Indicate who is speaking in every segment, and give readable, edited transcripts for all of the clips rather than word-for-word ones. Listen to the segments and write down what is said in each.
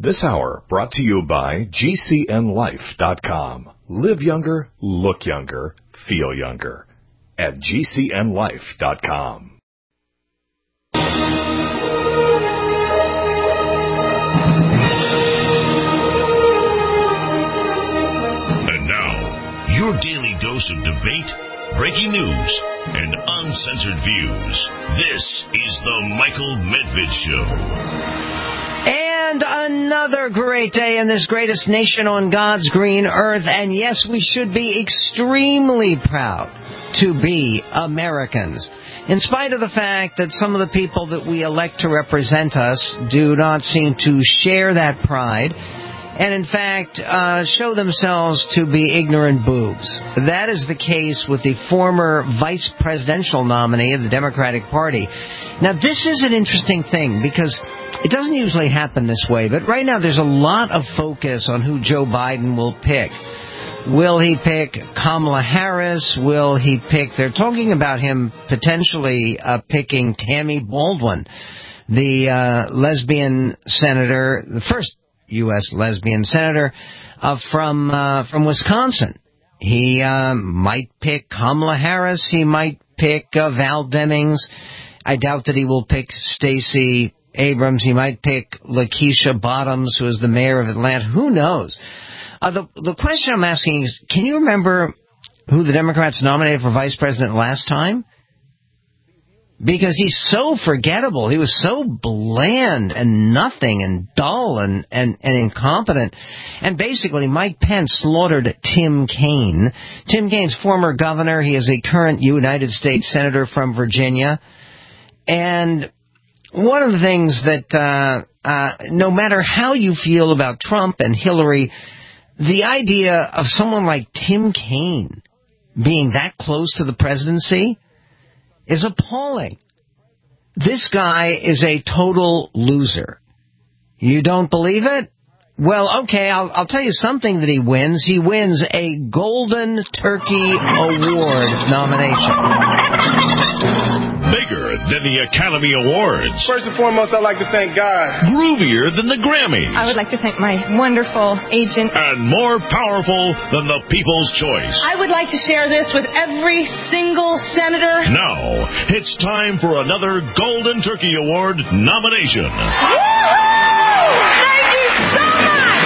Speaker 1: This hour brought to you by GCNLife.com. Live younger, look younger, feel younger. At GCNLife.com.
Speaker 2: And now, your daily dose of debate, breaking news, and uncensored views. This is the Michael Medved Show.
Speaker 3: And another great day in this greatest nation on God's green earth. And yes, we should be extremely proud to be Americans. In spite of the fact that some of the people that we elect to represent us do not seem to share that pride, and in fact show themselves to be ignorant boobs. That is the case with the former vice presidential nominee of the Democratic Party. Now, this is an interesting thing because it doesn't usually happen this way, but right now there's a lot of focus on who Joe Biden will pick. Will he pick Kamala Harris? Will he pick... They're talking about him potentially picking Tammy Baldwin, the lesbian senator, the first U.S. lesbian senator from Wisconsin. He might pick Kamala Harris. He might pick Val Demings. I doubt that he will pick Stacey Abrams. He might pick Lakeisha Bottoms, who is the mayor of Atlanta. Who knows? The question I'm asking is, can you remember who the Democrats nominated for vice president last time? Because he's so forgettable. He was so bland and nothing and dull and incompetent. And basically, Mike Pence slaughtered Tim Kaine. Tim Kaine's former governor. He is a current United States senator from Virginia. And one of the things that, no matter how you feel about Trump and Hillary, the idea of someone like Tim Kaine being that close to the presidency is appalling. This guy is a total loser. You don't believe it? Well, okay, I'll tell you something that he wins. He wins a Golden Turkey Award nomination.
Speaker 2: Bigger than the Academy Awards.
Speaker 4: First and foremost, I'd like to thank God.
Speaker 2: Groovier than the Grammys.
Speaker 5: I would like to thank my wonderful agent.
Speaker 2: And more powerful than the People's Choice.
Speaker 5: I would like to share this with every single senator.
Speaker 2: Now, it's time for another Golden Turkey Award nomination.
Speaker 5: Woo-hoo! Thank you so much!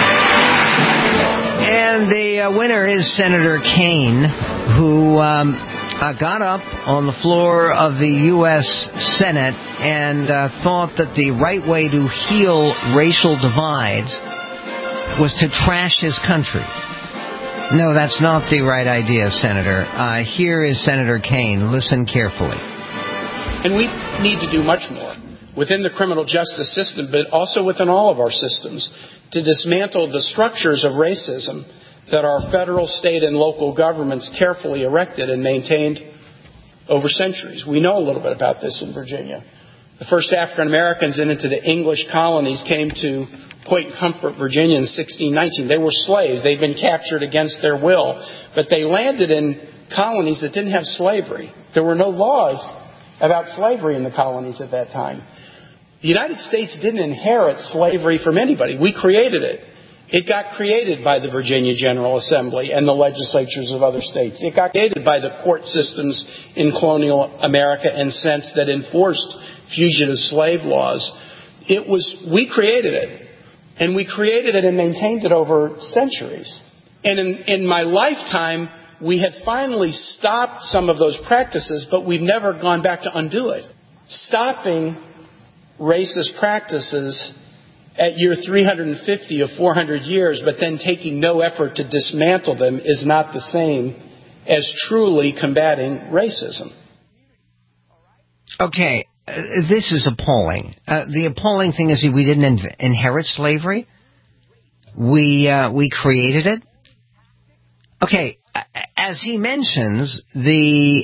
Speaker 3: And the winner is Senator Kaine, who got up on the floor of the U.S. Senate and thought that the right way to heal racial divides was to trash his country. No, that's not the right idea, Senator. Here is Senator Kaine. Listen carefully.
Speaker 6: And we need to do much more within the criminal justice system, but also within all of our systems, to dismantle the structures of racism that our federal, state, and local governments carefully erected and maintained over centuries. We know a little bit about this in Virginia. The first African Americans into the English colonies came to Point Comfort, Virginia in 1619. They were slaves. They'd been captured against their will, but they landed in colonies that didn't have slavery. There were no laws about slavery in the colonies at that time. The United States didn't inherit slavery from anybody. We created it. It got created by the Virginia General Assembly and the legislatures of other states. It got created by the court systems in colonial America and since that enforced fugitive slave laws. We created it. And we created it and maintained it over centuries. And in my lifetime, we had finally stopped some of those practices, but we've never gone back to undo it. Stopping racist practices at year 350 of 400 years, but then taking no effort to dismantle them is not the same as truly combating racism.
Speaker 3: Okay, this is appalling. The appalling thing is we didn't inherit slavery. We created it. Okay, as he mentions, they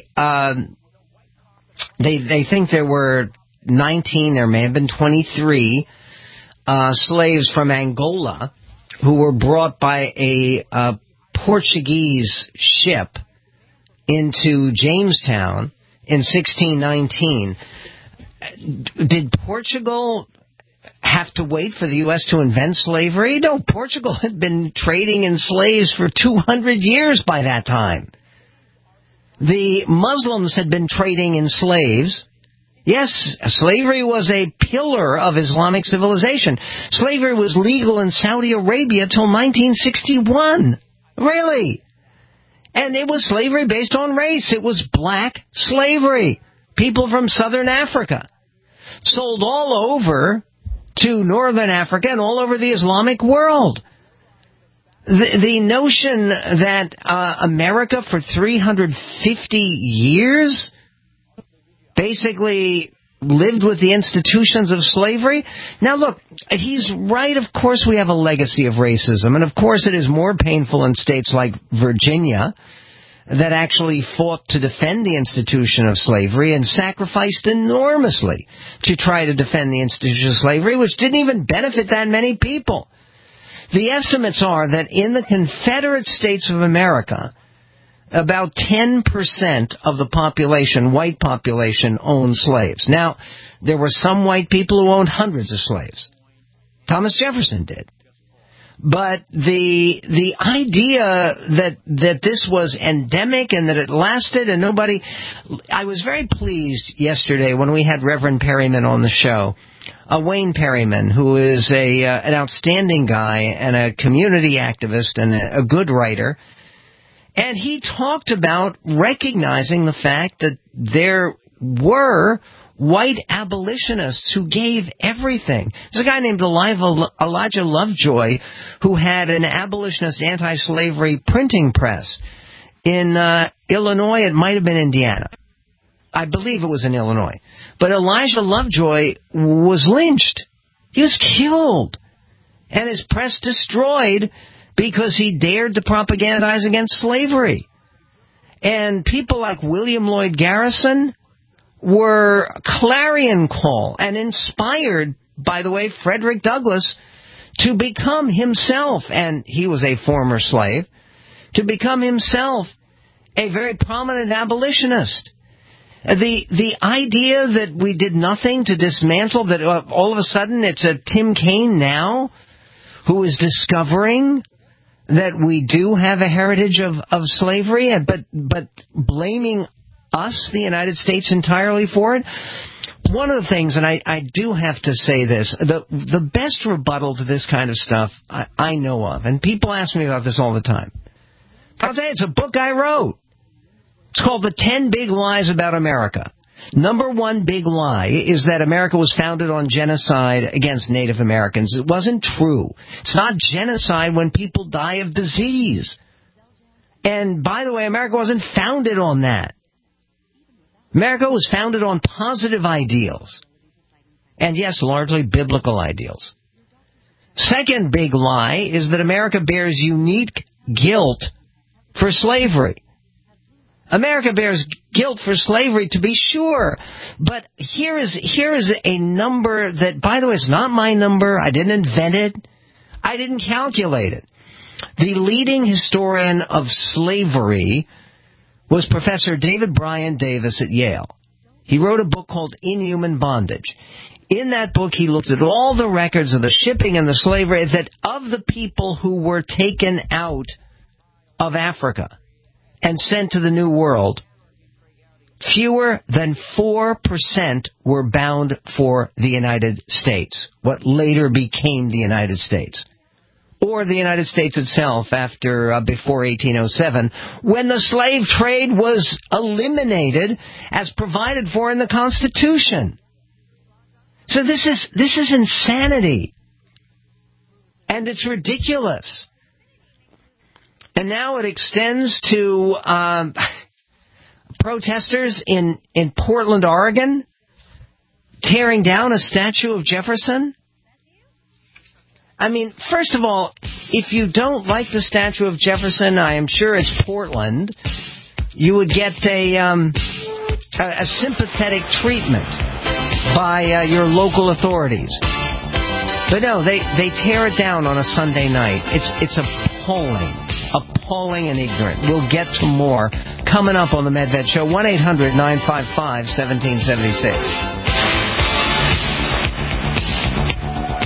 Speaker 3: think there were 19, there may have been 23 slaves from Angola who were brought by a Portuguese ship into Jamestown in 1619. Did Portugal have to wait for the U.S. to invent slavery? No, Portugal had been trading in slaves for 200 years by that time. The Muslims had been trading in slaves. Yes, slavery was a pillar of Islamic civilization. Slavery was legal in Saudi Arabia till 1961. Really? And it was slavery based on race. It was black slavery. People from southern Africa sold all over to northern Africa and all over the Islamic world. The notion that America for 350 years basically lived with the institutions of slavery. Now look, he's right. Of course we have a legacy of racism. And of course it is more painful in states like Virginia that actually fought to defend the institution of slavery and sacrificed enormously to try to defend the institution of slavery, which didn't even benefit that many people. The estimates are that in the Confederate States of America, about 10% of the population, white population, owned slaves. Now, there were some white people who owned hundreds of slaves. Thomas Jefferson did. But the idea that this was endemic and that it lasted and nobody... I was very pleased yesterday when we had Reverend Perryman on the show. Wayne Perryman, who is an outstanding guy and a community activist and a good writer. And he talked about recognizing the fact that there were white abolitionists who gave everything. There's a guy named Elijah Lovejoy who had an abolitionist anti-slavery printing press in Illinois. It might have been Indiana. I believe it was in Illinois. But Elijah Lovejoy was lynched. He was killed. And his press destroyed because he dared to propagandize against slavery. And people like William Lloyd Garrison were clarion call and inspired, by the way, Frederick Douglass to become himself, and he was a former slave, to become himself a very prominent abolitionist. The idea that we did nothing to dismantle, that all of a sudden it's a Tim Kaine now who is discovering that we do have a heritage of slavery, but blaming us, the United States, entirely for it. One of the things, and I do have to say this, the best rebuttal to this kind of stuff I know of, and people ask me about this all the time. I'll say it's a book I wrote. It's called The 10 Big Lies About America. Number one big lie is that America was founded on genocide against Native Americans. It wasn't true. It's not genocide when people die of disease. And by the way, America wasn't founded on that. America was founded on positive ideals. And yes, largely biblical ideals. Second big lie is that America bears unique guilt for slavery. America bears guilt for slavery, to be sure. But here is a number that, by the way, is not my number. I didn't invent it. I didn't calculate it. The leading historian of slavery was Professor David Bryan Davis at Yale. He wrote a book called Inhuman Bondage. In that book, he looked at all the records of the shipping and the slavery, that of the people who were taken out of Africa and sent to the New World, fewer than 4% were bound for the United States, what later became the United States, or the United States itself before 1807, when the slave trade was eliminated as provided for in the Constitution. So this is insanity, and it's ridiculous. And now it extends to protesters in Portland, Oregon, tearing down a statue of Jefferson. I mean, first of all, if you don't like the statue of Jefferson, I am sure it's Portland, you would get a sympathetic treatment by your local authorities. But no, they tear it down on a Sunday night. It's appalling and ignorant. We'll get to more coming up on the Medved Show. 1-800-955-1776.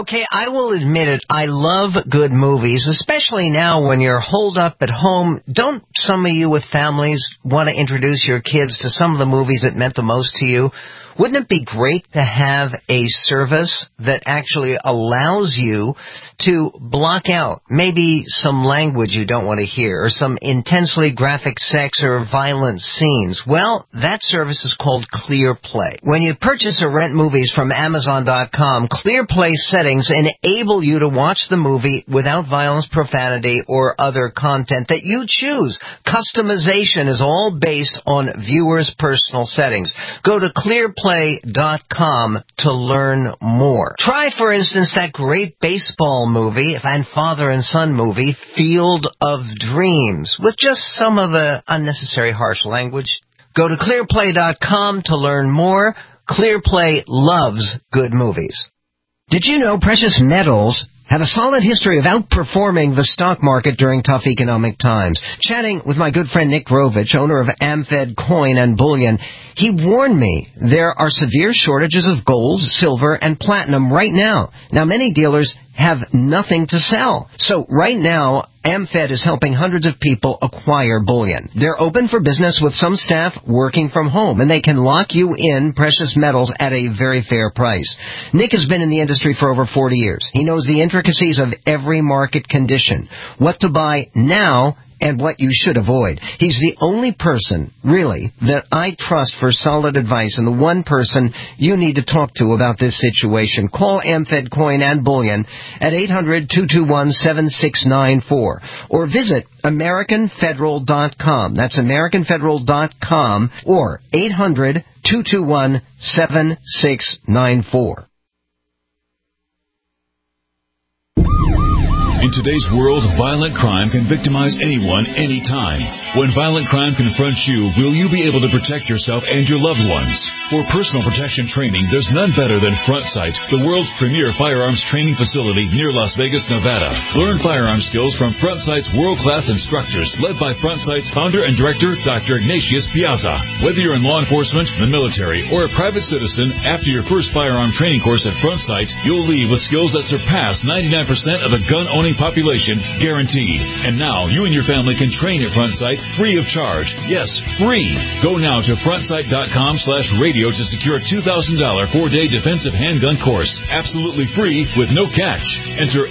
Speaker 3: Okay, I will admit it. I love good movies, especially now when you're holed up at home. Don't some of you with families want to introduce your kids to some of the movies that meant the most to you? Wouldn't it be great to have a service that actually allows you to block out maybe some language you don't want to hear or some intensely graphic sex or violent scenes? Well, that service is called ClearPlay. When you purchase or rent movies from Amazon.com, ClearPlay settings enable you to watch the movie without violence, profanity, or other content that you choose. Customization is all based on viewers' personal settings. Go to ClearPlay.com to learn more. Try, for instance, that great baseball movie and father and son movie, Field of Dreams, with just some of the unnecessary harsh language. Go to ClearPlay.com to learn more. ClearPlay loves good movies. Did you know precious metals have a solid history of outperforming the stock market during tough economic times? Chatting with my good friend Nick Grovich, owner of AmFed Coin and Bullion, he warned me there are severe shortages of gold, silver, and platinum right now. Now, many dealers have nothing to sell. So right now, AmFed is helping hundreds of people acquire bullion. They're open for business with some staff working from home, and they can lock you in precious metals at a very fair price. Nick has been in the industry for over 40 years. He knows the intricacies of every market condition, what to buy now, and what you should avoid. He's the only person, really, that I trust for solid advice, and the one person you need to talk to about this situation. Call AmFed Coin and Bullion at 800-221-7694 or visit AmericanFederal.com. That's AmericanFederal.com or 800-221-7694.
Speaker 7: In today's world, violent crime can victimize anyone, anytime. When violent crime confronts you, will you be able to protect yourself and your loved ones? For personal protection training, there's none better than FrontSight, the world's premier firearms training facility near Las Vegas, Nevada. Learn firearm skills from FrontSight's world-class instructors, led by FrontSight's founder and director, Dr. Ignatius Piazza. Whether you're in law enforcement, the military, or a private citizen, after your first firearm training course at FrontSight, you'll leave with skills that surpass 99% of the gun-owning population, guaranteed. And now, you and your family can train at FrontSight free of charge. Yes, free. Go now to frontsight.com/radio to secure a $2,000 4-day defensive handgun course. Absolutely free with no catch. Enter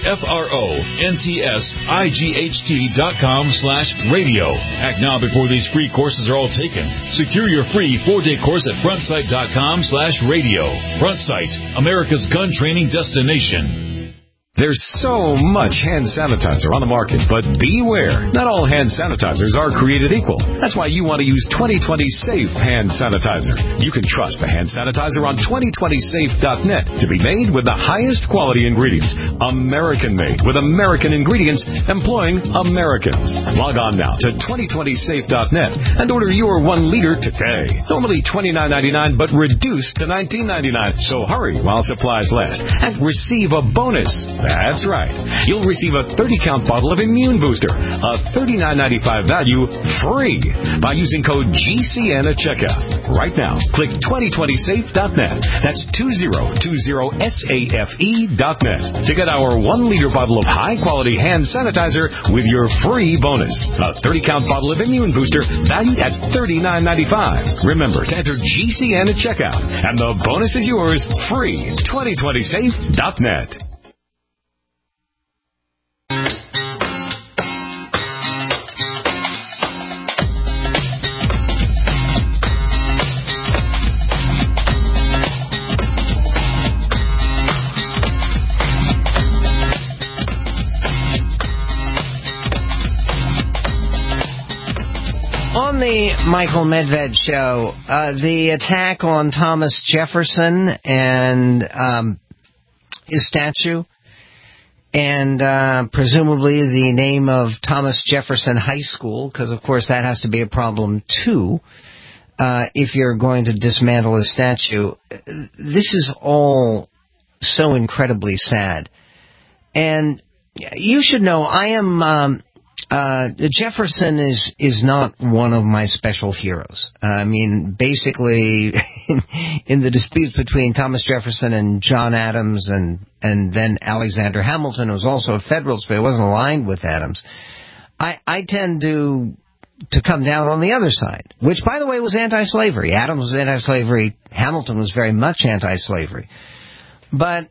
Speaker 7: FRONTSIGHT.com/radio. Act now before these free courses are all taken. Secure your free 4-day course at frontsight.com/radio. FrontSight, America's gun training destination.
Speaker 1: There's so much hand sanitizer on the market, but beware. Not all hand sanitizers are created equal. That's why you want to use 2020 Safe Hand Sanitizer. You can trust the hand sanitizer on 2020safe.net to be made with the highest quality ingredients. American-made with American ingredients employing Americans. Log on now to 2020safe.net and order your 1 liter today. Normally $29.99, but reduced to $19.99. So hurry while supplies last and receive a bonus. That's right. You'll receive a 30-count bottle of Immune Booster, a $39.95 value, free by using code GCN at checkout. Right now, click 2020safe.net. That's 2020safe.net to get our 1 liter bottle of high-quality hand sanitizer with your free bonus. A 30-count bottle of Immune Booster valued at $39.95. Remember to enter GCN at checkout, and the bonus is yours free. 2020safe.net.
Speaker 3: On the Michael Medved show, the attack on Thomas Jefferson and his statue, and presumably the name of Thomas Jefferson High School, because of course that has to be a problem too, if you're going to dismantle his statue. This is all so incredibly sad. And you should know, I am Jefferson is not one of my special heroes. I mean, basically, in the disputes between Thomas Jefferson and John Adams and then Alexander Hamilton, who was also a Federalist, but he wasn't aligned with Adams, I tend to come down on the other side, which, by the way, was anti-slavery. Adams was anti-slavery. Hamilton was very much anti-slavery. But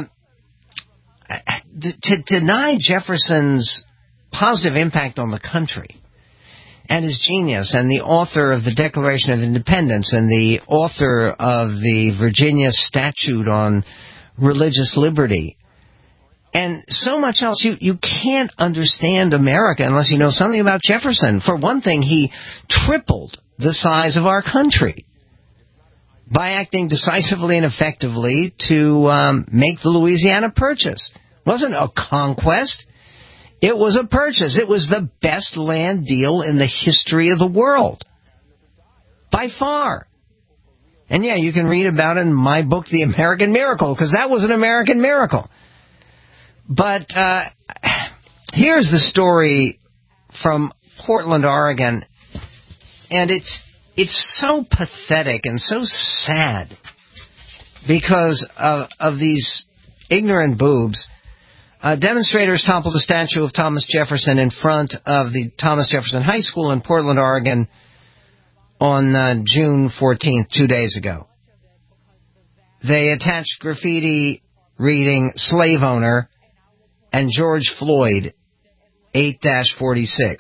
Speaker 3: to deny Jefferson's positive impact on the country and his genius, and the author of the Declaration of Independence and the author of the Virginia Statute on Religious Liberty, and so much else, you can't understand America unless you know something about Jefferson. For one thing, he tripled the size of our country by acting decisively and effectively to make the Louisiana Purchase. It wasn't a conquest. It was a purchase. It was the best land deal in the history of the world. By far. And yeah, you can read about it in my book, The American Miracle, because that was an American miracle. But here's the story from Portland, Oregon. And it's so pathetic and so sad because of these ignorant boobs. Demonstrators toppled a statue of Thomas Jefferson in front of the Thomas Jefferson High School in Portland, Oregon on June 14th, 2 days ago. They attached graffiti reading "Slave Owner" and "George Floyd 8-46.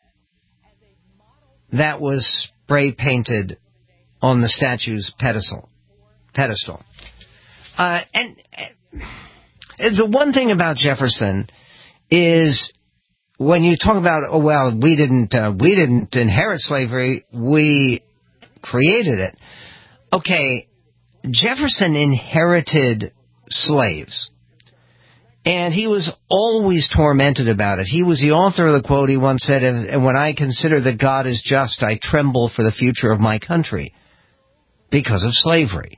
Speaker 3: That was spray painted on the statue's pedestal. And the one thing about Jefferson is when you talk about, oh well, we didn't inherit slavery, we created it. Okay, Jefferson inherited slaves, and he was always tormented about it. He was the author of the quote. He once said, "And when I consider that God is just, I tremble for the future of my country because of slavery."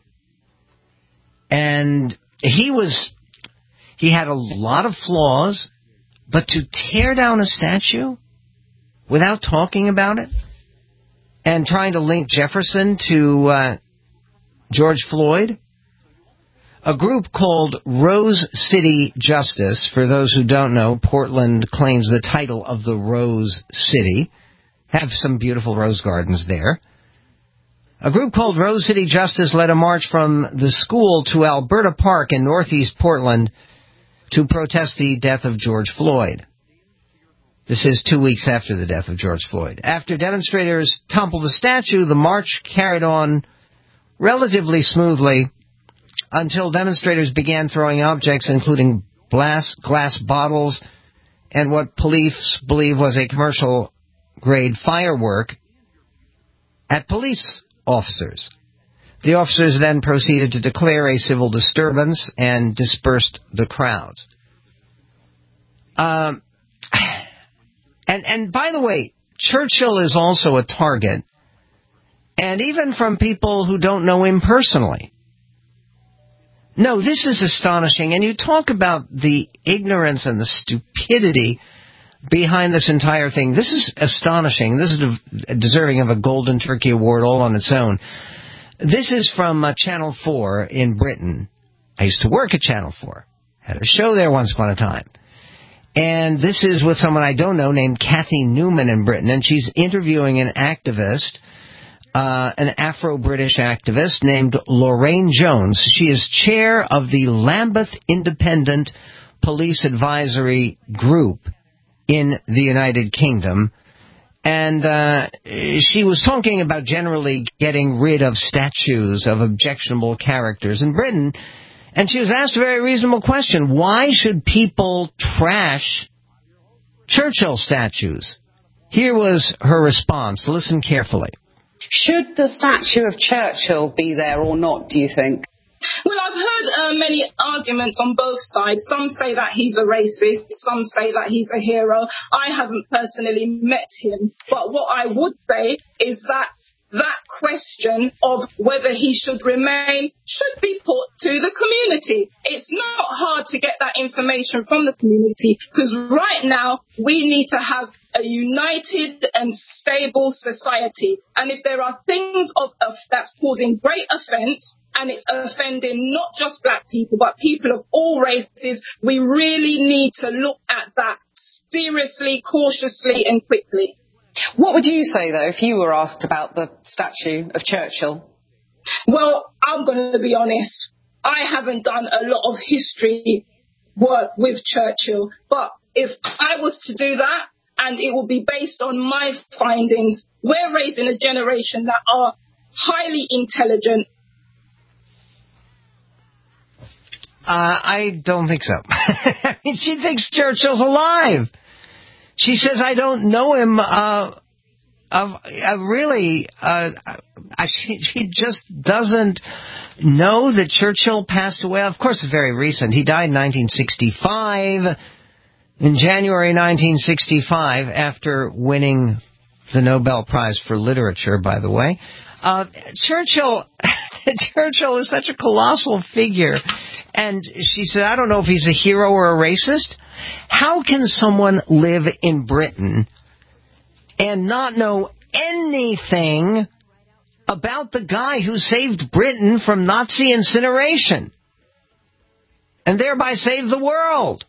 Speaker 3: And he had a lot of flaws, but to tear down a statue without talking about it and trying to link Jefferson to George Floyd, a group called Rose City Justice, for those who don't know, Portland claims the title of the Rose City, have some beautiful rose gardens there. A group called Rose City Justice led a march from the school to Alberta Park in northeast Portland to protest the death of George Floyd. This is 2 weeks after the death of George Floyd. After demonstrators toppled the statue, the march carried on relatively smoothly until demonstrators began throwing objects, including glass bottles and what police believe was a commercial-grade firework, at police officers. The officers then proceeded to declare a civil disturbance and dispersed the crowds. And by the way, Churchill is also a target, and even from people who don't know him personally. No, this is astonishing, and you talk about the ignorance and the stupidity behind this entire thing. This is astonishing. This is deserving of a Golden Turkey Award all on its own. This is from Channel 4 in Britain. I used to work at Channel 4. Had a show there once upon a time. And this is with someone I don't know named Kathy Newman in Britain. And she's interviewing an activist, an Afro-British activist named Lorraine Jones. She is chair of the Lambeth Independent Police Advisory Group in the United Kingdom. And she was talking about generally getting rid of statues of objectionable characters in Britain. And she was asked a very reasonable question. Why should people trash Churchill statues? Here was her response. Listen carefully.
Speaker 5: Should the statue of Churchill be there or not, do you think?
Speaker 8: Well, I've heard many arguments on both sides. Some say that he's a racist. Some say that he's a hero. I haven't personally met him. But what I would say is that that question of whether he should remain should be put to the community. It's not hard to get that information from the community, because right now we need to have a united and stable society. And if there are things that's causing great offence, and it's offending not just black people, but people of all races, we really need to look at that seriously, cautiously, and quickly.
Speaker 5: What would you say, though, if you were asked about the statue of Churchill?
Speaker 8: Well, I'm going to be honest. I haven't done a lot of history work with Churchill, but if I was to do that, and it will be based on my findings, we're raising a generation that are highly intelligent.
Speaker 3: I don't think so. She thinks Churchill's alive. She says, I don't know him. She just doesn't know that Churchill passed away. Of course, it's very recent. He died in 1965, in January 1965, after winning the Nobel Prize for Literature, by the way. Churchill is such a colossal figure. And she said, I don't know if he's a hero or a racist. How can someone live in Britain and not know anything about the guy who saved Britain from Nazi incineration and thereby saved the world?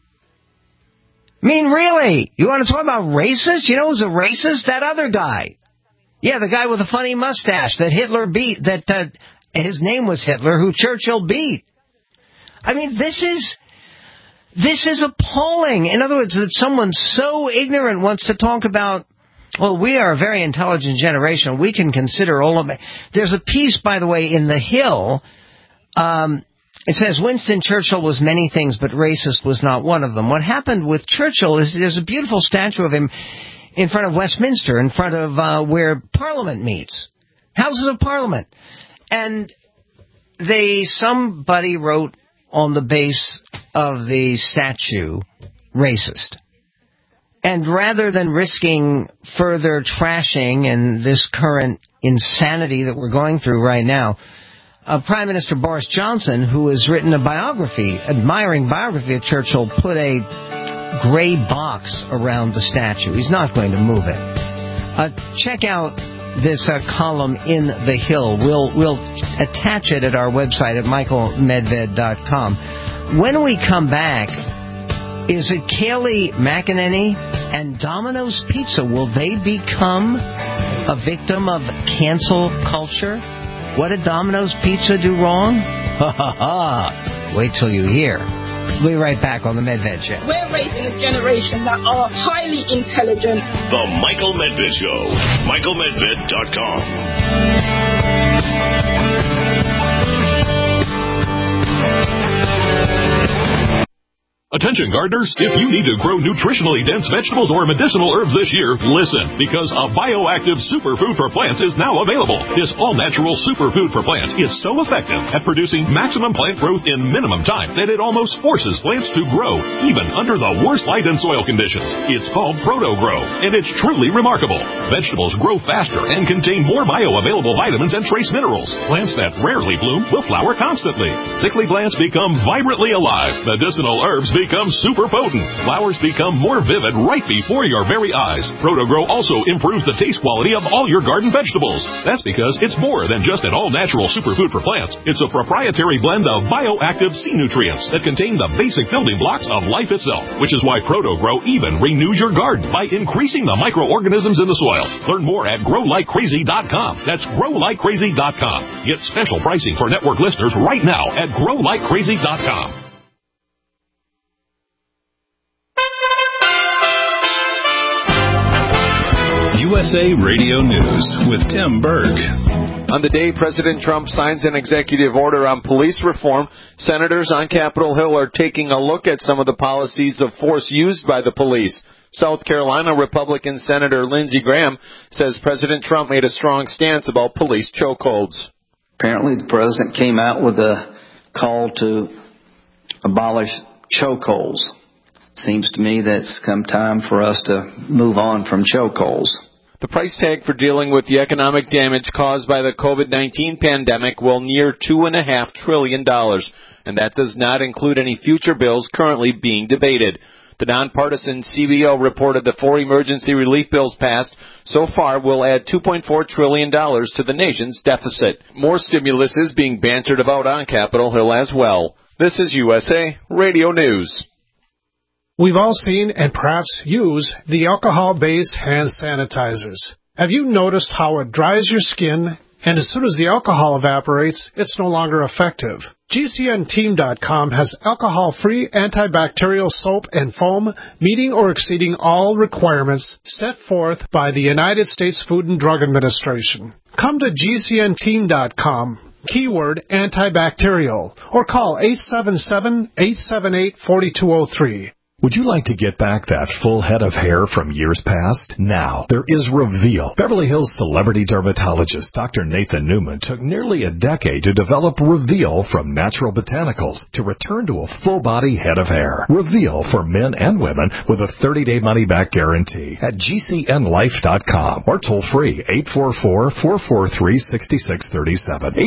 Speaker 3: I mean, really? You want to talk about racist? You know who's a racist? That other guy. Yeah, the guy with the funny mustache that Hitler beat, his name was Hitler, who Churchill beat. I mean, this is appalling. In other words, that someone so ignorant wants to talk about, well, we are a very intelligent generation. We can consider all of it. There's a piece, by the way, in The Hill. It says, Winston Churchill was many things, but racist was not one of them. What happened with Churchill is there's a beautiful statue of him in front of Westminster, in front of where Parliament meets. Houses of Parliament. And somebody wrote on the base of the statue, racist. And rather than risking further trashing and this current insanity that we're going through right now, Prime Minister Boris Johnson, who has written a admiring biography of Churchill, put a gray box around the statue. He's not going to move it. Check out this column in The Hill. We'll attach it at our website at michaelmedved.com. When we come back, is it Kayleigh McEnany and Domino's Pizza? Will they become a victim of cancel culture? What did Domino's Pizza do wrong? Ha ha ha! Wait till you hear. We'll be right back on The Medved Show.
Speaker 8: We're raising a generation that are highly intelligent.
Speaker 2: The Michael Medved Show. MichaelMedved.com.
Speaker 9: Attention gardeners, if you need to grow nutritionally dense vegetables or medicinal herbs this year, listen, because a bioactive superfood for plants is now available. This all-natural superfood for plants is so effective at producing maximum plant growth in minimum time that it almost forces plants to grow, even under the worst light and soil conditions. It's called ProtoGrow, and it's truly remarkable. Vegetables grow faster and contain more bioavailable vitamins and trace minerals. Plants that rarely bloom will flower constantly. Sickly plants become vibrantly alive. Medicinal herbs become super potent. Flowers become more vivid right before your very eyes. ProtoGrow also improves the taste quality of all your garden vegetables. That's because it's more than just an all-natural superfood for plants. It's a proprietary blend of bioactive sea nutrients that contain the basic building blocks of life itself, which is why ProtoGrow even renews your garden by increasing the microorganisms in the soil. Learn more at growlikecrazy.com. That's growlikecrazy.com. Get special pricing for network listeners right now at growlikecrazy.com.
Speaker 7: USA Radio News with Tim Berg.
Speaker 10: On the day President Trump signs an executive order on police reform, senators on Capitol Hill are taking a look at some of the policies of force used by the police. South Carolina Republican Senator Lindsey Graham says President Trump made a strong stance about police chokeholds.
Speaker 11: Apparently the president came out with a call to abolish chokeholds. Seems to me that it's come time for us to move on from chokeholds.
Speaker 10: The price tag for dealing with the economic damage caused by the COVID-19 pandemic will near $2.5 trillion, and that does not include any future bills currently being debated. The nonpartisan CBO reported the 4 emergency relief bills passed so far will add $2.4 trillion to the nation's deficit. More stimulus is being bantered about on Capitol Hill as well. This is USA Radio News.
Speaker 12: We've all seen and perhaps use the alcohol-based hand sanitizers. Have you noticed how it dries your skin, and as soon as the alcohol evaporates, it's no longer effective? GCNteam.com has alcohol-free antibacterial soap and foam meeting or exceeding all requirements set forth by the United States Food and Drug Administration. Come to GCNteam.com, keyword antibacterial, or call 877-878-4203.
Speaker 1: Would you like to get back that full head of hair from years past? Now, there is Reveal. Beverly Hills celebrity dermatologist Dr. Nathan Newman took nearly a decade to develop Reveal from natural botanicals to return to a full-body head of hair. Reveal for men and women with a 30-day money-back guarantee at GCNlife.com or toll-free 844-443-6637.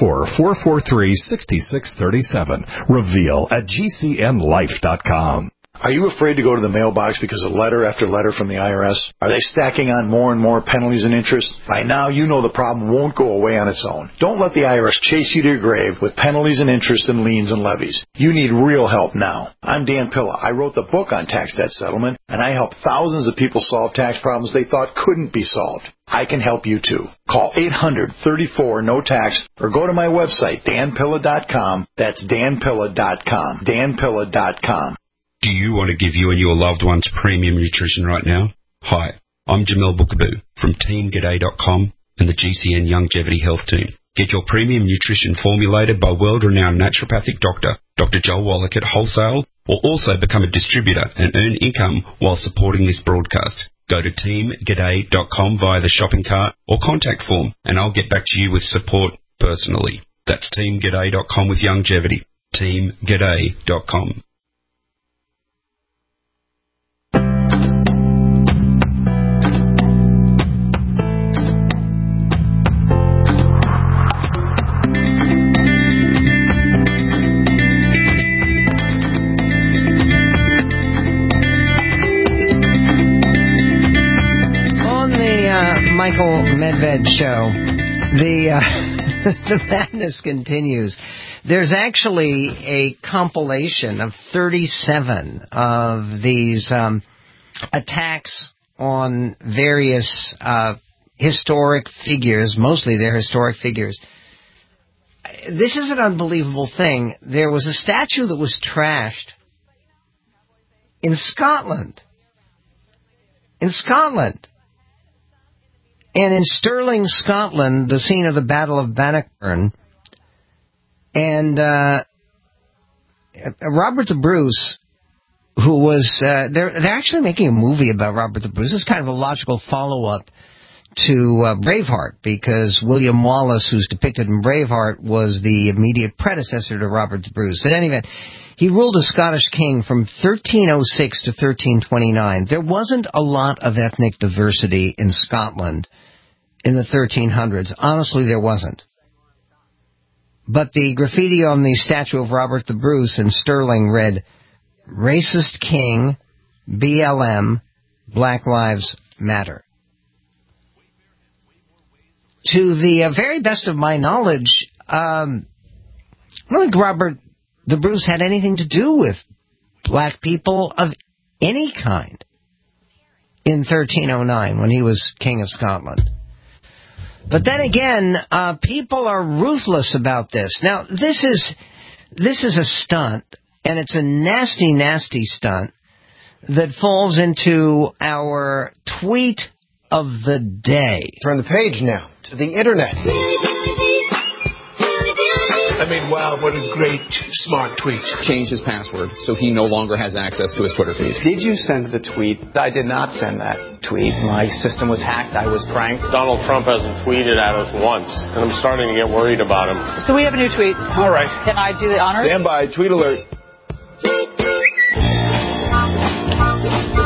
Speaker 1: 844-443-6637. Reveal at GCNlife.com.
Speaker 13: Are you afraid to go to the mailbox because of letter after letter from the IRS? Are they stacking on more and more penalties and interest? By now, you know the problem won't go away on its own. Don't let the IRS chase you to your grave with penalties and interest and liens and levies. You need real help now. I'm Dan Pilla. I wrote the book on tax debt settlement, and I help thousands of people solve tax problems they thought couldn't be solved. I can help you too. Call 800-34-NO-TAX or go to my website, danpilla.com. That's danpilla.com. danpilla.com.
Speaker 14: Do you want to give you and your loved ones premium nutrition right now? Hi, I'm Jamel Bookaboo from TeamGaday.com and the GCN Longevity Health Team. Get your premium nutrition formulated by world-renowned naturopathic doctor, Dr. Joel Wallach at Wholesale, or also become a distributor and earn income while supporting this broadcast. Go to TeamGaday.com via the shopping cart or contact form, and I'll get back to you with support personally. That's TeamGaday.com with longevity. TeamGaday.com.
Speaker 3: Michael Medved show, the madness continues. There's actually a compilation of 37 of these attacks on various historic figures. Mostly they're historic figures. This is an unbelievable thing. There was a statue that was trashed in Scotland. In Scotland. And in Stirling, Scotland, the scene of the Battle of Bannockburn, and Robert the Bruce, who was, they're actually making a movie about Robert the Bruce. It's kind of a logical follow-up to Braveheart, because William Wallace, who's depicted in Braveheart, was the immediate predecessor to Robert the Bruce. In any event, he ruled as Scottish king from 1306 to 1329. There wasn't a lot of ethnic diversity in Scotland in the 1300s. Honestly, there wasn't. But the graffiti on the statue of Robert the Bruce in Stirling read, "Racist King, BLM, Black Lives Matter." To the very best of my knowledge, I don't think Robert the Bruce had anything to do with black people of any kind in 1309 when he was King of Scotland. But then again, people are ruthless about this. Now, this is a stunt, and it's a nasty, nasty stunt that falls into our tweet of the day.
Speaker 15: Turn the page now to the internet.
Speaker 16: I mean, wow, what a great, smart tweet.
Speaker 17: Changed his password, so he no longer has access to his Twitter feed.
Speaker 18: Did you send the tweet? I did not send that tweet. My system was hacked. I was pranked.
Speaker 19: Donald Trump hasn't tweeted at us once, and I'm starting to get worried about him.
Speaker 20: So we have a new tweet.
Speaker 19: All right.
Speaker 20: Can I do the honors?
Speaker 19: Stand by. Tweet alert.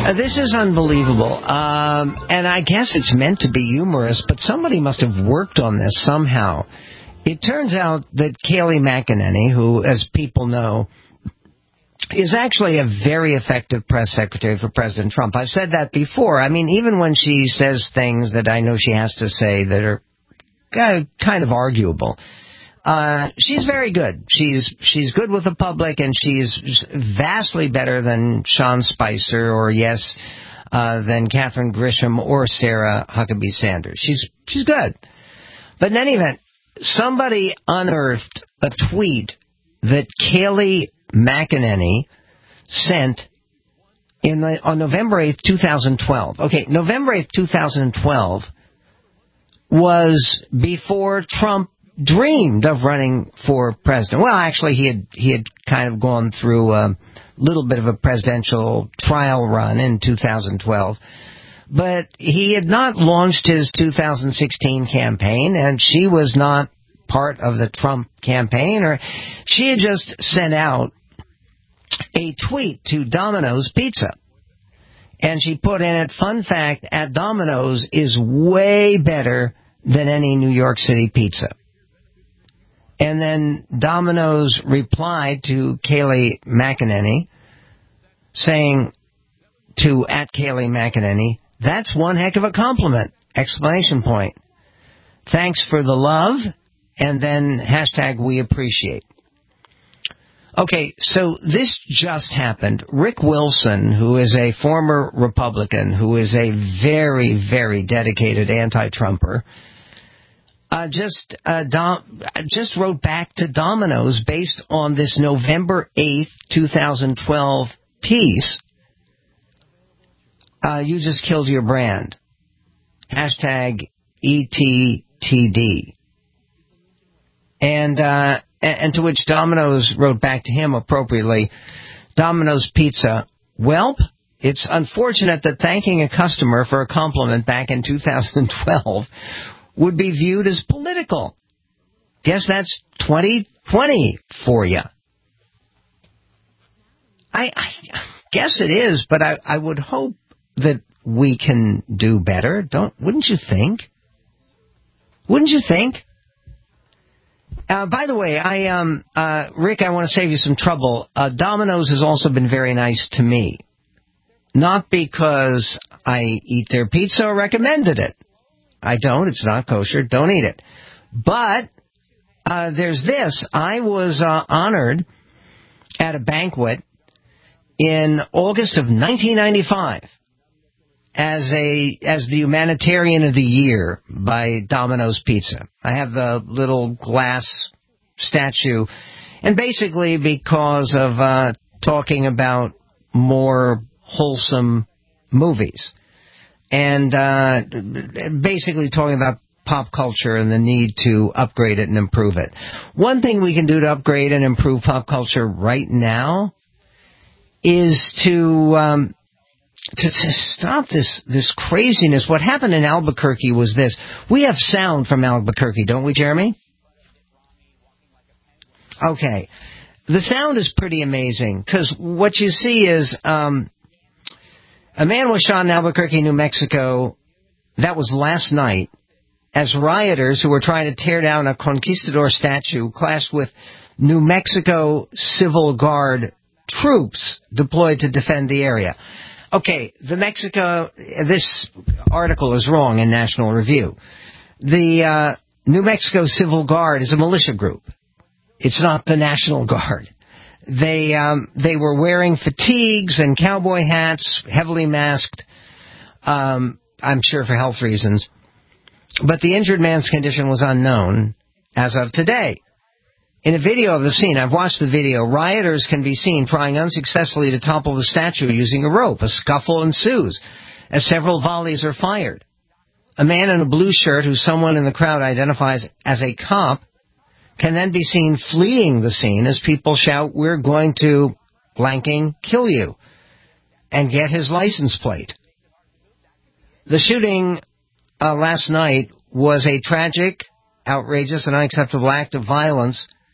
Speaker 3: This is unbelievable. And I guess it's meant to be humorous, but somebody must have worked on this somehow. It turns out that Kayleigh McEnany, who, as people know, is actually a very effective press secretary for President Trump. I've said that before. I mean, even when she says things that I know she has to say that are kind of arguable, she's very good. She's good with the public, and she's vastly better than Sean Spicer or, than Catherine Grisham or Sarah Huckabee Sanders. She's good. But in any event, somebody unearthed a tweet that Kayleigh McEnany sent on November 8th, 2012. Okay, November 8th, 2012 was before Trump dreamed of running for president. Well, actually, he had kind of gone through a little bit of a presidential trial run in 2012. But he had not launched his 2016 campaign, and she was not part of the Trump campaign, or she had just sent out a tweet to Domino's Pizza. And she put in it, fun fact, at Domino's is way better than any New York City pizza. And then Domino's replied to Kayleigh McEnany, saying to @Kayleigh McEnany, "That's one heck of a compliment!" Exclamation point. "Thanks for the love," and then #we appreciate. Okay, so this just happened. Rick Wilson, who is a former Republican, who is a very, very dedicated anti-Trumper, just wrote back to Domino's based on this November 8th, 2012 piece. You just killed your brand. #ETTD. And to which Domino's wrote back to him appropriately, Domino's Pizza, "Welp, it's unfortunate that thanking a customer for a compliment back in 2012 would be viewed as political. Guess that's 2020 for you." I guess it is, but I would hope that we can do better. Wouldn't you think? Wouldn't you think? By the way, Rick, I want to save you some trouble. Domino's has also been very nice to me. Not because I eat their pizza or recommended it. I don't. It's not kosher. Don't eat it. But there's this. I was honored at a banquet in August of 1995 as the Humanitarian of the Year by Domino's Pizza. I have the little glass statue, and basically because of talking about more wholesome movies, and basically talking about pop culture and the need to upgrade it and improve it. One thing we can do to upgrade and improve pop culture right now is to stop this craziness. What happened in Albuquerque was this. We have sound from Albuquerque, don't we, Jeremy? Okay. The sound is pretty amazing, because what you see is a man was shot in Albuquerque, New Mexico. That was last night, as rioters who were trying to tear down a conquistador statue clashed with New Mexico Civil Guard troops deployed to defend the area. Okay, this article is wrong in National Review. The New Mexico Civil Guard is a militia group. It's not the National Guard. They were wearing fatigues and cowboy hats, heavily masked, I'm sure for health reasons. But the injured man's condition was unknown as of today. In a video of the scene, I've watched the video, rioters can be seen trying unsuccessfully to topple the statue using a rope. A scuffle ensues as several volleys are fired. A man in a blue shirt, who someone in the crowd identifies as a cop, can then be seen fleeing the scene as people shout, "We're going to blanking kill you," and get his license plate. The shooting last night was a tragic, outrageous, and unacceptable act of violence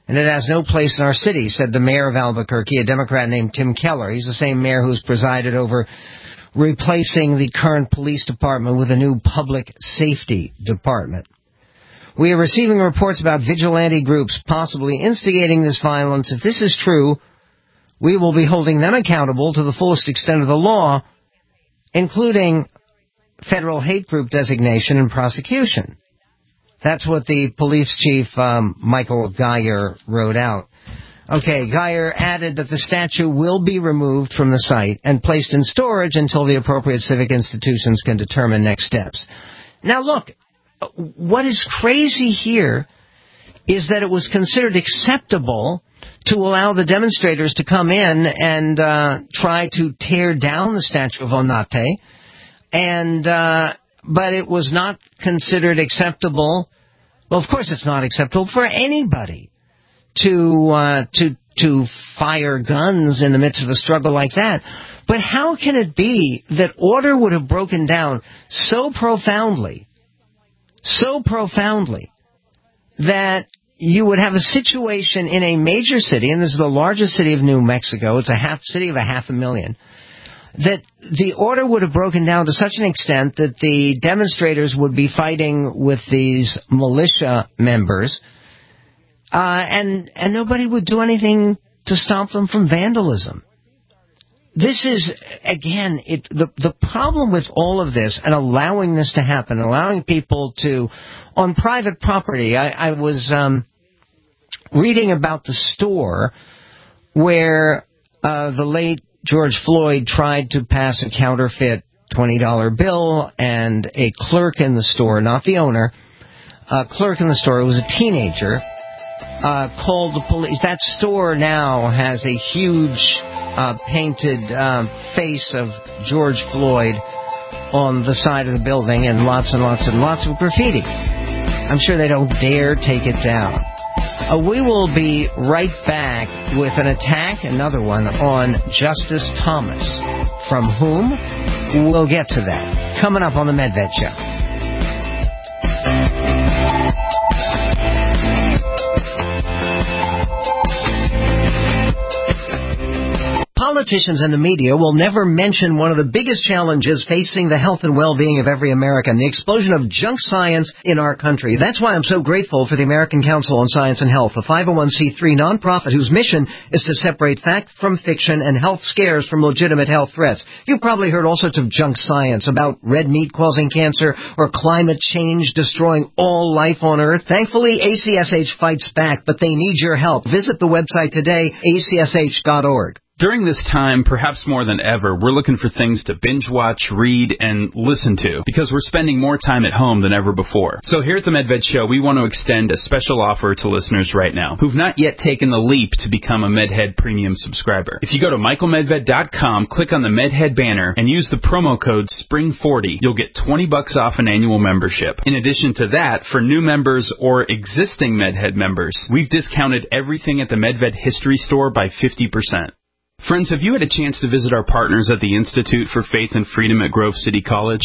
Speaker 3: and it has no place in our city, said the mayor of Albuquerque, a Democrat named Tim Keller. He's the same mayor who's presided over replacing the current police department with a new public safety department. We are receiving reports about vigilante groups possibly instigating this violence. If this is true, we will be holding them accountable to the fullest extent of the law, including federal hate group designation and prosecution. That's what the police chief, Michael Geyer, wrote out. Okay, Geyer added that the statue will be removed from the site and placed in storage until the appropriate civic institutions can determine next steps. Now look, what is crazy here is that it was considered acceptable to allow the demonstrators to come in and try to tear down the statue of Oñate, but it was not considered acceptable. Well, of course, it's not acceptable for anybody to fire guns in the midst of a struggle like that. But how can it be that order would have broken down so profoundly that you would have a situation in a major city, and this is the largest city of New Mexico, it's a city of 500,000, that the order would have broken down to such an extent that the demonstrators would be fighting with these militia members, and nobody would do anything to stop them from vandalism. This is, again, the problem with all of this and allowing this to happen, allowing people to, on private property. I was reading about the store where the late George Floyd tried to pass a counterfeit $20 bill, and a clerk in the store, not the owner, a clerk in the store, it was a teenager, called the police. That store now has a huge painted face of George Floyd on the side of the building, and lots and lots and lots of graffiti. I'm sure they don't dare take it down. We will be right back with an attack, another one, on Justice Thomas. From whom? We'll get to that. Coming up on the Medved Show. Politicians and the media will never mention one of the biggest challenges facing the health and well-being of every American, the explosion of junk science in our country. That's why I'm so grateful for the American Council on Science and Health, a 501c3 nonprofit whose mission is to separate fact from fiction and health scares from legitimate health threats. You've probably heard all sorts of junk science about red meat causing cancer or climate change destroying all life on Earth. Thankfully, ACSH fights back, but they need your help. Visit the website today, acsh.org.
Speaker 20: During this time, perhaps more than ever, we're looking for things to binge watch, read, and listen to, because we're spending more time at home than ever before. So here at the Medved Show, we want to extend a special offer to listeners right now who've not yet taken the leap to become a MedHead Premium subscriber. If you go to michaelmedved.com, click on the MedHead banner, and use the promo code SPRING40, you'll get $20 off an annual membership. In addition to that, for new members or existing MedHead members, we've discounted everything at the Medved History Store by 50%. Friends, have you had a chance to visit our partners at the Institute for Faith and Freedom at Grove City College?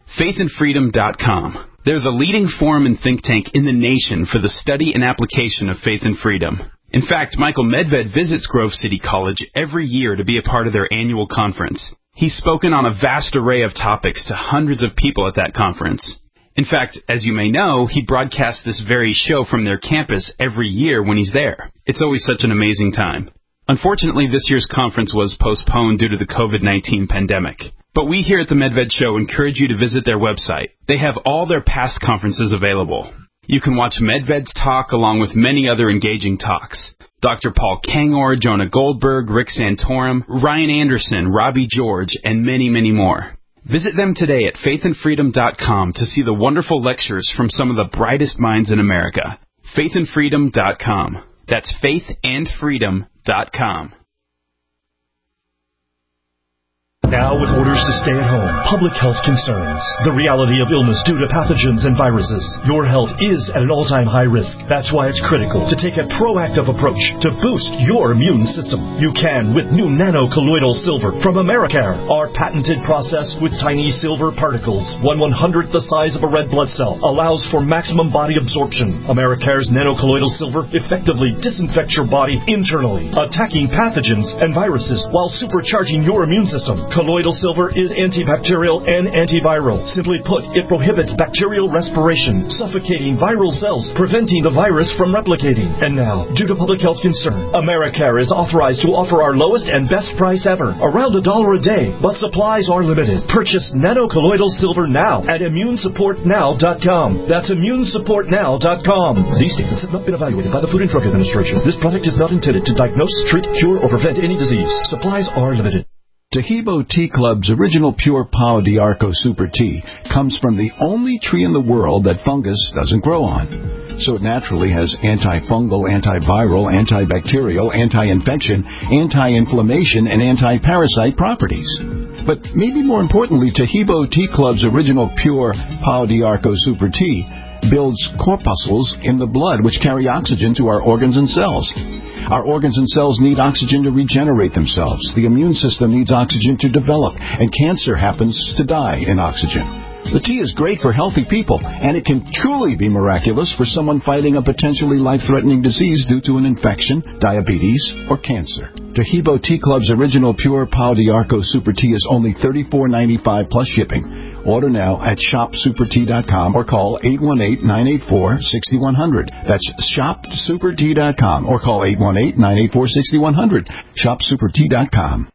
Speaker 20: faithandfreedom.com. They're the leading forum and think tank in the nation for the study and application of faith and freedom. In fact, Michael Medved visits Grove City College every year to be a part of their annual conference. He's spoken on a vast array of topics to hundreds of people at that conference. In fact, as you may know, he broadcasts this very show from their campus every year when he's there. It's always such an amazing time. Unfortunately, this year's conference was postponed due to the COVID-19 pandemic. But we here at the Medved Show encourage you to visit their website. They have all their past conferences available. You can watch Medved's talk along with many other engaging talks. Dr. Paul Kangor, Jonah Goldberg, Rick Santorum, Ryan Anderson, Robbie George, and many, many more. Visit them today at faithandfreedom.com to see the wonderful lectures from some of the brightest minds in America. faithandfreedom.com. That's faithandfreedom.com.
Speaker 21: Now with orders to stay at home, public health concerns, the reality of illness due to pathogens and viruses, your health is at an all-time high risk. That's why it's critical to take a proactive approach to boost your immune system. You can with new nano-colloidal silver from Americare. Our patented process with tiny silver particles, 1/100th the size of a red blood cell, allows for maximum body absorption. Americare's nano-colloidal silver effectively disinfects your body internally, attacking pathogens and viruses while supercharging your immune system. Colloidal silver is antibacterial and antiviral. Simply put, it prohibits bacterial respiration, suffocating viral cells, preventing the virus from replicating. And now, due to public health concern, Americare is authorized to offer our lowest and best price ever, around $1 a day, but supplies are limited. Purchase nano-colloidal silver now at immunesupportnow.com. That's immunesupportnow.com. These statements have not been evaluated by the Food and Drug Administration. This product is not intended to diagnose, treat, cure, or prevent any disease. Supplies are limited.
Speaker 22: Tahibo Tea Club's original pure Pau d'Arco Super Tea comes from the only tree in the world that fungus doesn't grow on. So it naturally has antifungal, antiviral, antibacterial, anti-infection, anti-inflammation, and anti-parasite properties. But maybe more importantly, Tahibo Tea Club's original pure Pau d'Arco Super Tea builds corpuscles in the blood which carry oxygen to our organs and cells. Our organs and cells need oxygen to regenerate themselves. The immune system needs oxygen to develop, and cancer happens to die in oxygen. The tea is great for healthy people, and it can truly be miraculous for someone fighting a potentially life-threatening disease due to an infection, diabetes, or cancer. Tahibo Tea Club's original pure Pau d'Arco Super Tea is only $34.95 plus shipping. Order now at shopsupertea.com or call 818-984-6100. That's shopsupertea.com or call 818-984-6100. Shopsupertea.com.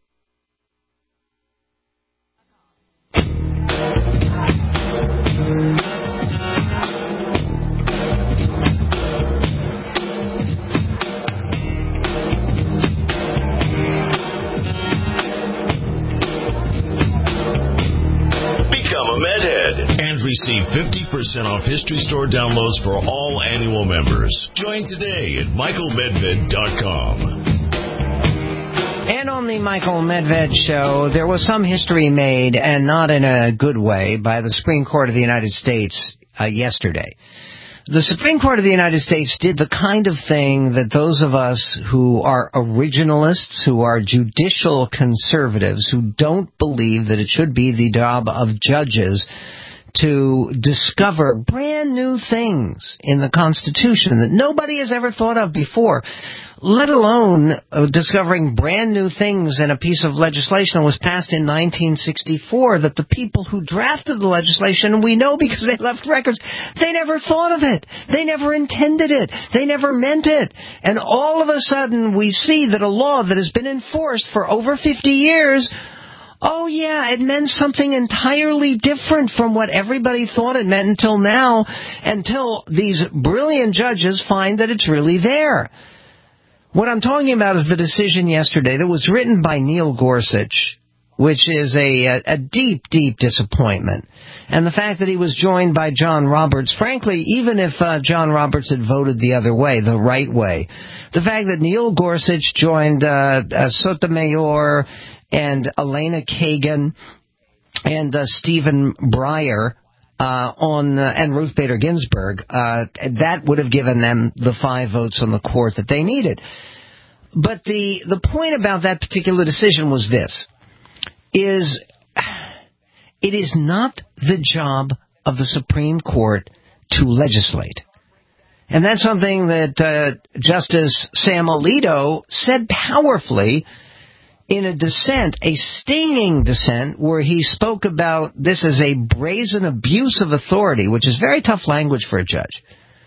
Speaker 2: Receive 50% off History Store downloads for all annual members. Join today at michaelmedved.com.
Speaker 3: And on the Michael Medved Show, there was some history made, and not in a good way, by the Supreme Court of the United States yesterday. The Supreme Court of the United States did the kind of thing that those of us who are originalists, who are judicial conservatives, who don't believe that it should be the job of judges to discover brand new things in the Constitution that nobody has ever thought of before, let alone discovering brand new things in a piece of legislation that was passed in 1964 that the people who drafted the legislation, and we know because they left records, they never thought of it. They never intended it. They never meant it. And all of a sudden we see that a law that has been enforced for over 50 years, oh, yeah, it meant something entirely different from what everybody thought it meant until now, until these brilliant judges find that it's really there. What I'm talking about is the decision yesterday that was written by Neil Gorsuch, which is a deep, deep disappointment. And the fact that he was joined by John Roberts, frankly, even if John Roberts had voted the other way, the right way, the fact that Neil Gorsuch joined Sotomayor and Elena Kagan and Stephen Breyer and Ruth Bader Ginsburg, that would have given them the 5 votes on the court that they needed. But the point about that particular decision was this, it is not the job of the Supreme Court to legislate. And that's something that Justice Sam Alito said powerfully in a dissent, a stinging dissent, where he spoke about this as a brazen abuse of authority, which is very tough language for a judge.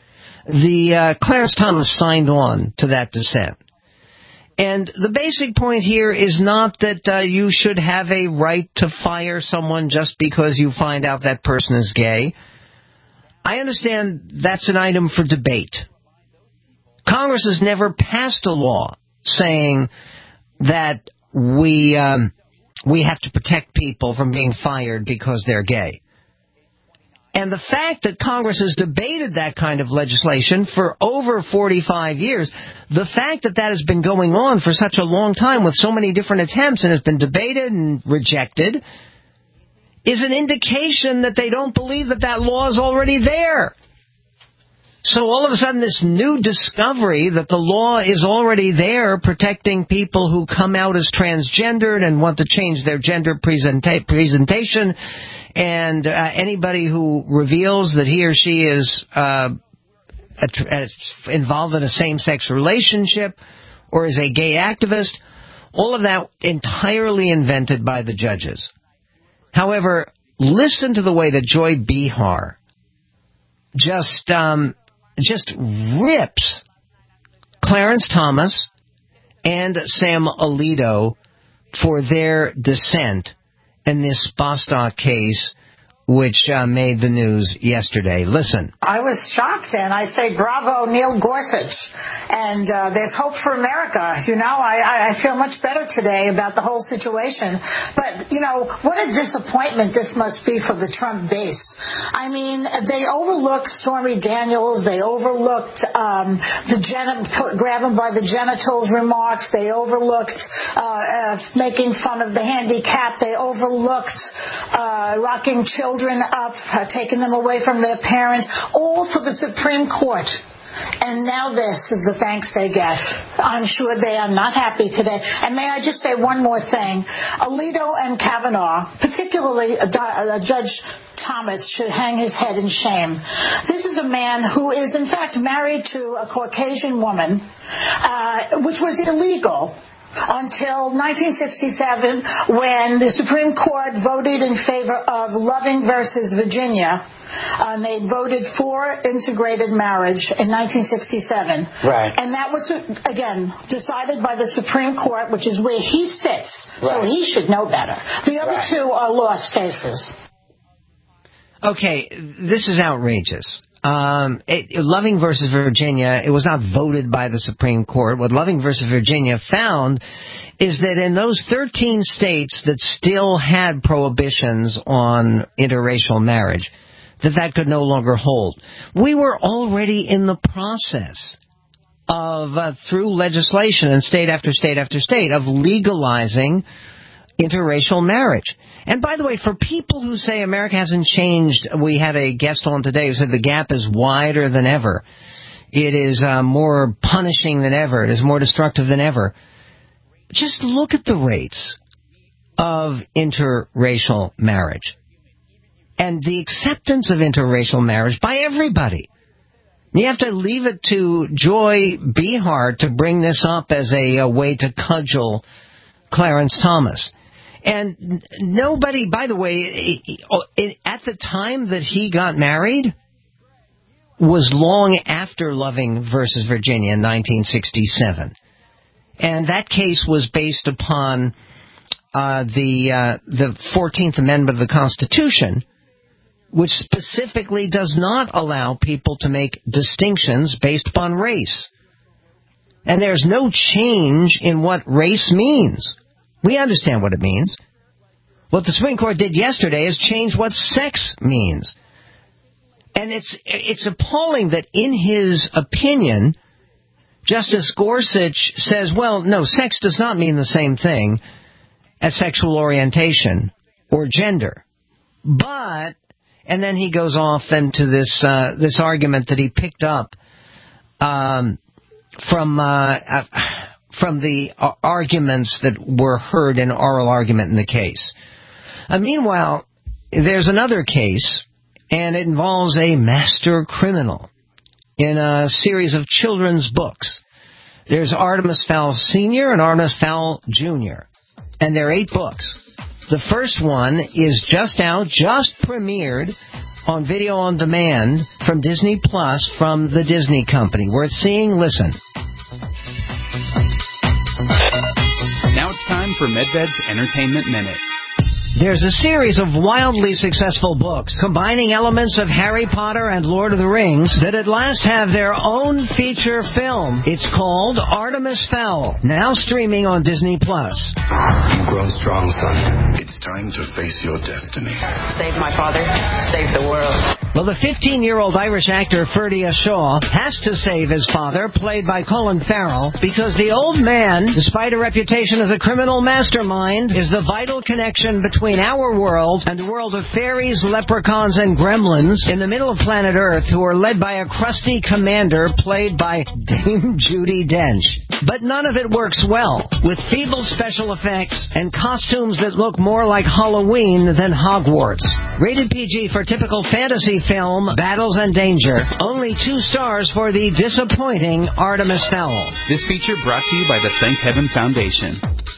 Speaker 3: Clarence Thomas signed on to that dissent. And the basic point here is not that you should have a right to fire someone just because you find out that person is gay. I understand that's an item for debate. Congress has never passed a law saying that we have to protect people from being fired because they're gay. And the fact that Congress has debated that kind of legislation for over 45 years, the fact that that has been going on for such a long time with so many different attempts and has been debated and rejected, is an indication that they don't believe that that law is already there. So all of a sudden this new discovery that the law is already there protecting people who come out as transgendered and want to change their gender presentation, and anybody who reveals that he or she is involved in a same-sex relationship or is a gay activist, all of that entirely invented by the judges. However, listen to the way that Joy Behar just rips Clarence Thomas and Sam Alito for their dissent in this Bostock case, which made the news yesterday. Listen.
Speaker 4: I was shocked, and I say bravo, Neil Gorsuch. And there's hope for America. You know, I feel much better today about the whole situation. But, you know, what a disappointment this must be for the Trump base. I mean, they overlooked Stormy Daniels. They overlooked grabbing by the genitals remarks. They overlooked making fun of the handicapped. They overlooked locking children up, taking them away from their parents, all for the Supreme Court. And now this is the thanks they get. I'm sure they are not happy today. And may I just say one more thing? Alito and Kavanaugh, particularly Judge Thomas, should hang his head in shame. This is a man who is, in fact, married to a Caucasian woman, which was illegal until 1967, when the Supreme Court voted in favor of Loving versus Virginia. They voted for integrated marriage in 1967. Right. And that was, again, decided by the Supreme Court, which is where he sits. Right. So he should know better. The other two are lost cases.
Speaker 3: Okay, this is outrageous. Loving versus Virginia, it was not voted by the Supreme Court. What Loving versus Virginia found is that in those 13 states that still had prohibitions on interracial marriage, that could no longer hold. We were already in the process of, through legislation in state after state after state, of legalizing interracial marriage. And by the way, for people who say America hasn't changed, we had a guest on today who said the gap is wider than ever. It is more punishing than ever. It is more destructive than ever. Just look at the rates of interracial marriage and the acceptance of interracial marriage by everybody. You have to leave it to Joy Behar to bring this up as a way to cudgel Clarence Thomas. And nobody, by the way, at the time that he got married was long after Loving versus Virginia in 1967. And that case was based upon the 14th Amendment of the Constitution, which specifically does not allow people to make distinctions based upon race. And there's no change in what race means. We understand what it means. What the Supreme Court did yesterday is change what sex means. And it's appalling that in his opinion, Justice Gorsuch says, well, no, sex does not mean the same thing as sexual orientation or gender. But, and then he goes off into this argument that he picked up from the arguments that were heard in oral argument in the case. Meanwhile, there's another case, and it involves a master criminal in a series of children's books. There's Artemis Fowl Sr. and Artemis Fowl Jr., and there are 8 books. The first one is just out, just premiered on video on demand from Disney Plus from the Disney Company. Worth seeing? Listen.
Speaker 20: Now it's time for MedVed's Entertainment Minute.
Speaker 3: There's a series of wildly successful books combining elements of Harry Potter and Lord of the Rings that at last have their own feature film. It's called Artemis Fowl, now streaming on Disney+.
Speaker 6: You've grown strong, son. It's time to face your destiny.
Speaker 23: Save my father. Save the world.
Speaker 3: Well, the 15-year-old Irish actor Ferdia Shaw has to save his father, played by Colin Farrell, because the old man, despite a reputation as a criminal mastermind, is the vital connection between our world and the world of fairies, leprechauns, and gremlins in the middle of planet Earth, who are led by a crusty commander played by Dame Judi Dench. But none of it works well, with feeble special effects and costumes that look more like Halloween than Hogwarts. Rated PG for typical fantasy film, Battles and Danger. Only 2 stars for the disappointing Artemis Fowl.
Speaker 20: This feature brought to you by the Thank Heaven Foundation.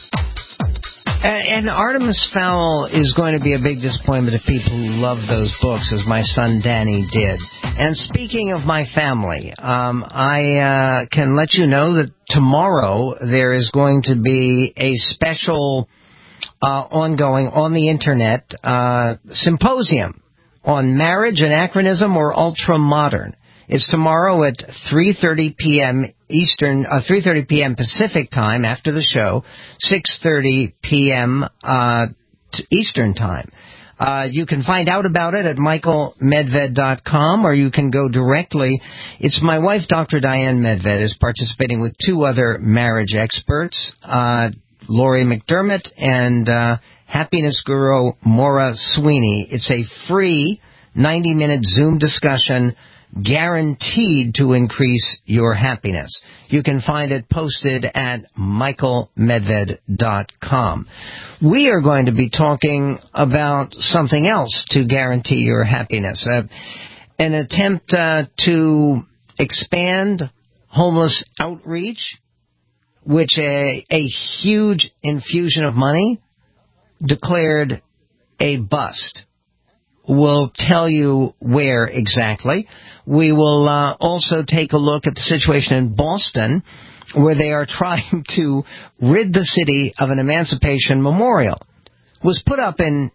Speaker 3: And Artemis Fowl is going to be a big disappointment to people who love those books, as my son Danny did. And speaking of my family, I can let you know that tomorrow there is going to be a special ongoing on the internet symposium on marriage, anachronism, or ultra-modern. It's tomorrow at 3:30 p.m. Eastern, 3:30 p.m. Pacific time after the show, 6:30 p.m. Eastern time. You can find out about it at michaelmedved.com, or you can go directly. It's my wife, Dr. Diane Medved, is participating with 2 other marriage experts, Laurie McDermott and happiness guru Maura Sweeney. It's a free 90-minute Zoom discussion guaranteed to increase your happiness. You can find it posted at michaelmedved.com. We are going to be talking about something else to guarantee your happiness. An attempt to expand homeless outreach, which a huge infusion of money declared a bust. We'll tell you where exactly. We will also take a look at the situation in Boston, where they are trying to rid the city of an emancipation memorial. It was put up in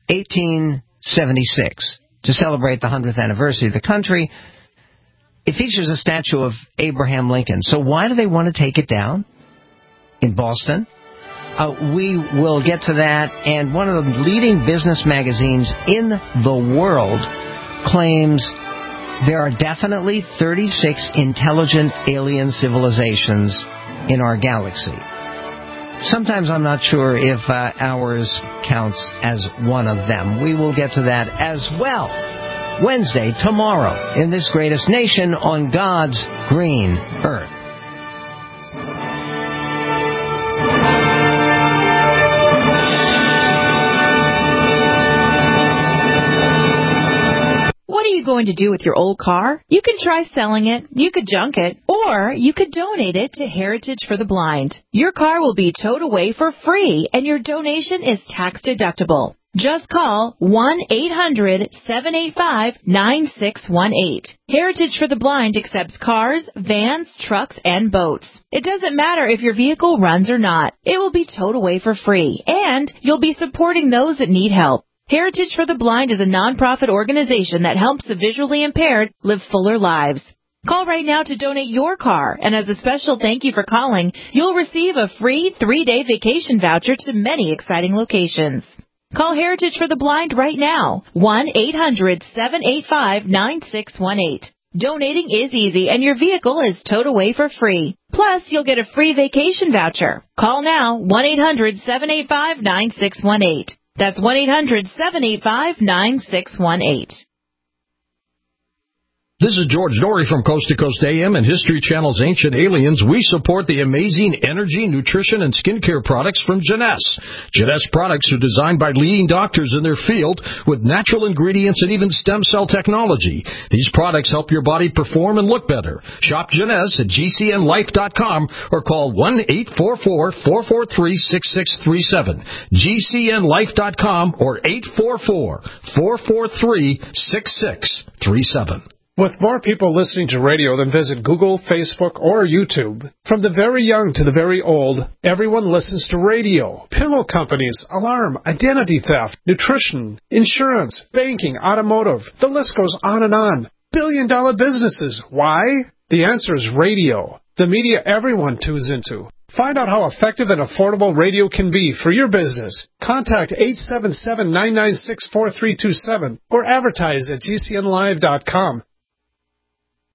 Speaker 3: 1876 to celebrate the 100th anniversary of the country. It features a statue of Abraham Lincoln. So why do they want to take it down in Boston? We will get to that, and one of the leading business magazines in the world claims there are definitely 36 intelligent alien civilizations in our galaxy. Sometimes I'm not sure if ours counts as one of them. We will get to that as well. Wednesday, tomorrow, in this greatest nation on God's green earth.
Speaker 5: What are you going to do with your old car? You could try selling it, you could junk it, or you could donate it to Heritage for the Blind. Your car will be towed away for free, and your donation is tax deductible. Just call 1-800-785-9618. Heritage for the Blind accepts cars, vans, trucks, and boats. It doesn't matter if your vehicle runs or not. It will be towed away for free, and you'll be supporting those that need help. Heritage for the Blind is a nonprofit organization that helps the visually impaired live fuller lives. Call right now to donate your car, and as a special thank you for calling, you'll receive a free 3-day vacation voucher to many exciting locations. Call Heritage for the Blind right now, 1-800-785-9618. Donating is easy, and your vehicle is towed away for free. Plus, you'll get a free vacation voucher. Call now, 1-800-785-9618. That's 1-800-785-9618.
Speaker 8: This is George Dory from Coast to Coast AM and History Channel's Ancient Aliens. We support the amazing energy, nutrition, and skincare products from Jeunesse. Jeunesse products are designed by leading doctors in their field with natural ingredients and even stem cell technology. These products help your body perform and look better. Shop Jeunesse at GCNlife.com or call 1-844-443-6637. GCNlife.com or 844-443-6637.
Speaker 12: With more people listening to radio than visit Google, Facebook, or YouTube, from the very young to the very old, everyone listens to radio. Pillow companies, alarm, identity theft, nutrition, insurance, banking, automotive. The list goes on and on. Billion-dollar businesses. Why? The answer is radio. The media everyone tunes into. Find out how effective and affordable radio can be for your business. Contact 877-996-4327 or advertise at GCNlive.com.